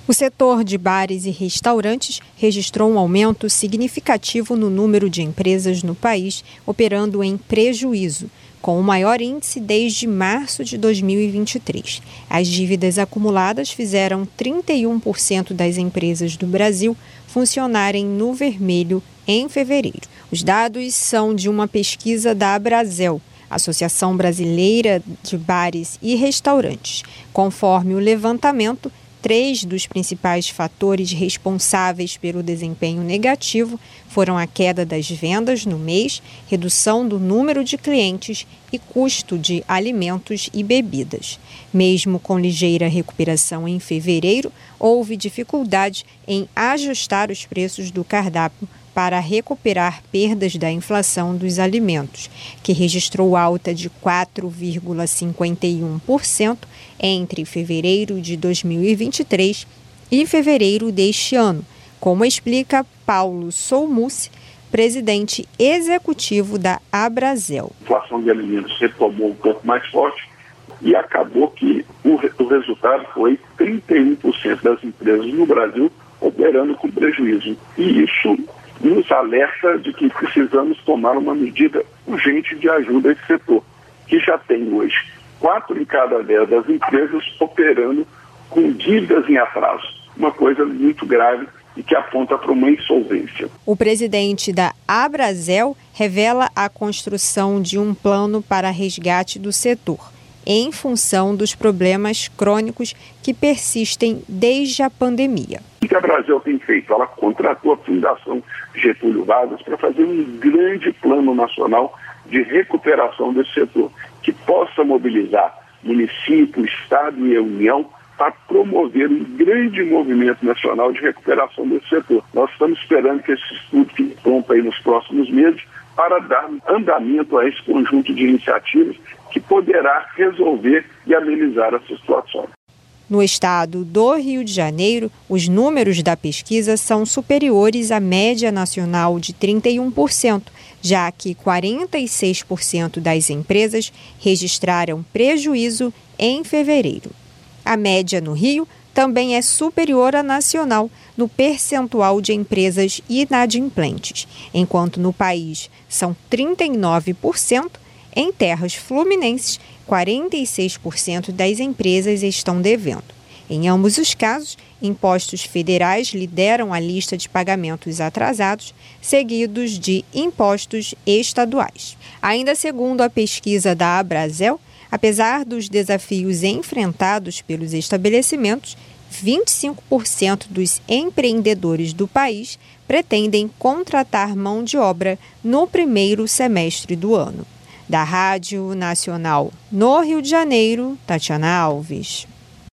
O setor de bares e restaurantes registrou um aumento significativo no número de empresas no país operando em prejuízo, com o maior índice desde março de 2023. As dívidas acumuladas fizeram 31% das empresas do Brasil funcionarem no vermelho em fevereiro. Os dados são de uma pesquisa da Abrazel, Associação Brasileira de Bares e Restaurantes. Conforme o levantamento, 3 dos principais fatores responsáveis pelo desempenho negativo foram a queda das vendas no mês, redução do número de clientes e custo de alimentos e bebidas. Mesmo com ligeira recuperação em fevereiro, houve dificuldade em ajustar os preços do cardápio para recuperar perdas da inflação dos alimentos, que registrou alta de 4,51% entre fevereiro de 2023 e fevereiro deste ano, como explica Paulo Solmucci, presidente executivo da Abrazel. A inflação de alimentos retomou um pouco mais forte e acabou que o resultado foi 31% das empresas no Brasil operando com prejuízo. E isso nos alerta de que precisamos tomar uma medida urgente de ajuda a esse setor, que já tem hoje 4 em cada 10 das empresas operando com dívidas em atraso. Uma coisa muito grave e que aponta para uma insolvência. O presidente da Abrazel revela a construção de um plano para resgate do setor, em função dos problemas crônicos que persistem desde a pandemia. O que a Abrazel tem feito? Ela contratou a Fundação Getúlio Vargas para fazer um grande plano nacional de recuperação desse setor, que possa mobilizar município, Estado e a União para promover um grande movimento nacional de recuperação desse setor. Nós estamos esperando que esse estudo fique pronto aí nos próximos meses para dar andamento a esse conjunto de iniciativas que poderá resolver e amenizar essa situação. No estado do Rio de Janeiro, os números da pesquisa são superiores à média nacional de 31%, já que 46% das empresas registraram prejuízo em fevereiro. A média no Rio também é superior à nacional no percentual de empresas inadimplentes, enquanto no país são 39%, em terras fluminenses, 46% das empresas estão devendo. Em ambos os casos, impostos federais lideram a lista de pagamentos atrasados, seguidos de impostos estaduais. Ainda segundo a pesquisa da Abrazel, apesar dos desafios enfrentados pelos estabelecimentos, 25% dos empreendedores do país pretendem contratar mão de obra no primeiro semestre do ano. Da Rádio Nacional no Rio de Janeiro, Tatiana Alves.